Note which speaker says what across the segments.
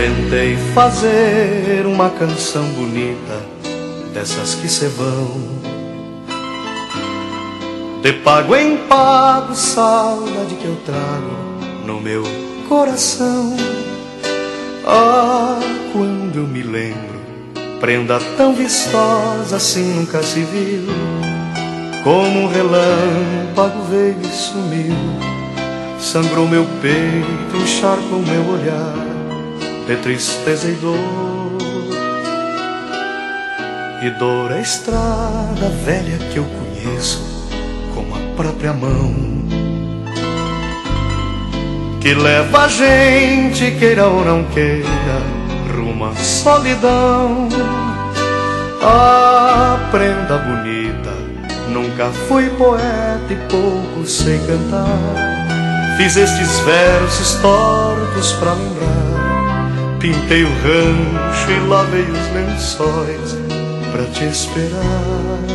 Speaker 1: Tentei fazer uma canção bonita, dessas que se vão de pago em pago, saudade que eu trago no meu coração. Ah, quando eu me lembro, prenda tão vistosa assim nunca se viu. Como um relâmpago veio e sumiu, sangrou meu peito, encharcou meu olhar de tristeza e dor. E dor é a estrada velha que eu conheço como a própria mão, que leva a gente, queira ou não queira, rumo à solidão. Ah, prenda bonita, nunca fui poeta e pouco sei cantar. Fiz estes versos tortos pra lembrar, pintei o rancho e lavei os lençóis pra te esperar.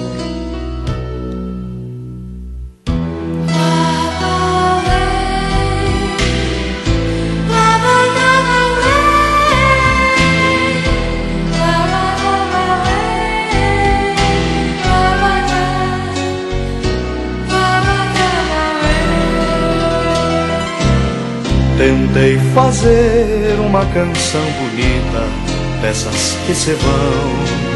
Speaker 1: Tentei fazer uma canção bonita, dessas que se vão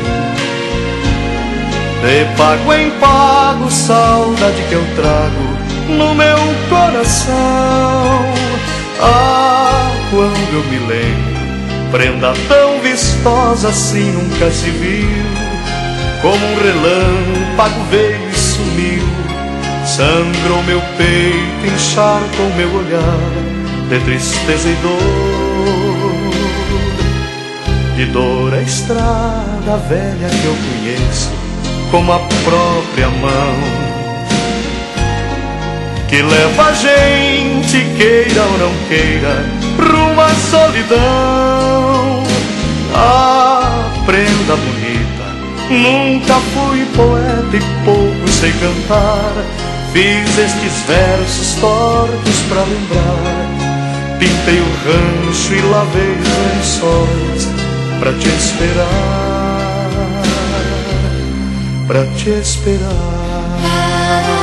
Speaker 1: de pago em pago, saudade que eu trago no meu coração. Ah, quando eu me lembro, prenda tão vistosa assim nunca se viu. Como um relâmpago veio e sumiu, sangrou meu peito, encharcou meu olhar de tristeza e dor. E dor é a estrada velha que eu conheço como a própria mão, que leva a gente, queira ou não queira, rumo à solidão. Ah, prenda bonita, nunca fui poeta e pouco sei cantar. Fiz estes versos tortos pra lembrar, pintei o rancho e lavei os lençóis pra te esperar, pra te esperar.